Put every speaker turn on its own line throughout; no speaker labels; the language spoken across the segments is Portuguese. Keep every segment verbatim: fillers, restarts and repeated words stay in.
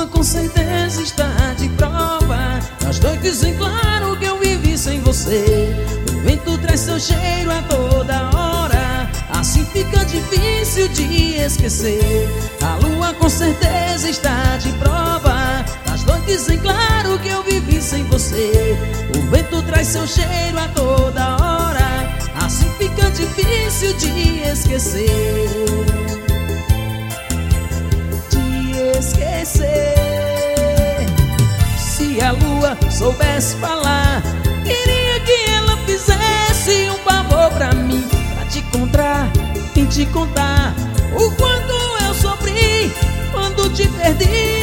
lua com certeza está de prova das noites em claro que eu vivi sem você. O vento traz seu cheiro a toda hora, assim fica difícil de esquecer. A lua com certeza está de prova das noites em claro que eu vivi sem você. O vento traz seu cheiro a toda hora, assim fica difícil de esquecer. De esquecer. Se a lua soubesse falar, queria que ela fizesse um favor pra mim, pra te encontrar e te contar o quanto eu sofri quando te perdi.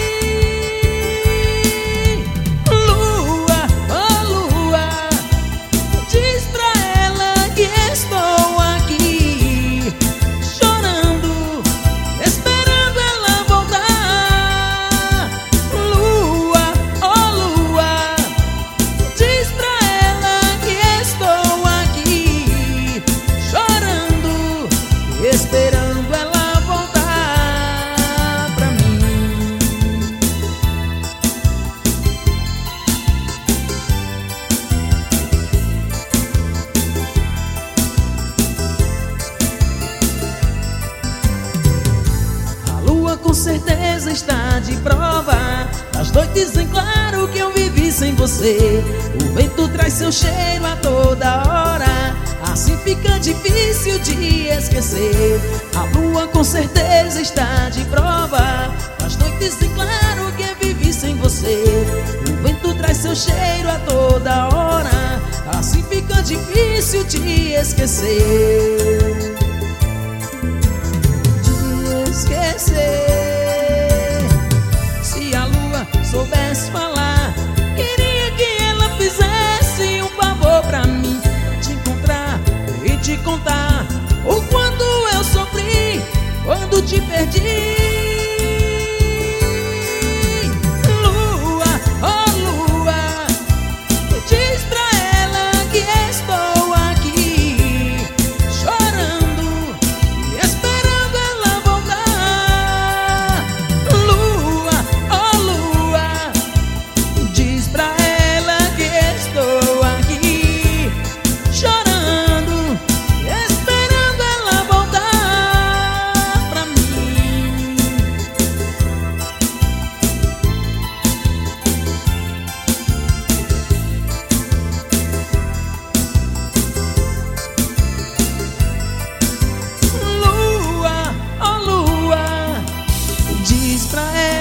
Lua, oh lua, diz pra ela que estou aqui, chorando, esperando ela voltar. Lua, oh lua, diz pra ela que estou aqui, chorando, esperando ela voltar pra mim. A lua com certeza está de prova das noites em claro que eu vivi sem você. O vento traz seu cheiro a toda hora, assim fica difícil de esquecer. A lua com certeza está de prova das noites em claro que eu vivi sem você. O vento traz seu cheiro a toda hora, assim fica difícil de esquecer. De esquecer. Se a lua soubesse falar, queria que ela fizesse um favor pra mim, pra te encontrar e te contar o quanto eu sofri quando te perdi. Lua, oh lua, diz pra ela que estou aqui, chorando e esperando ela voltar. Lua, oh lua, diz pra ela que estou aqui, chorando, esperando ela voltar pra mim. Lua, oh lua, diz pra ela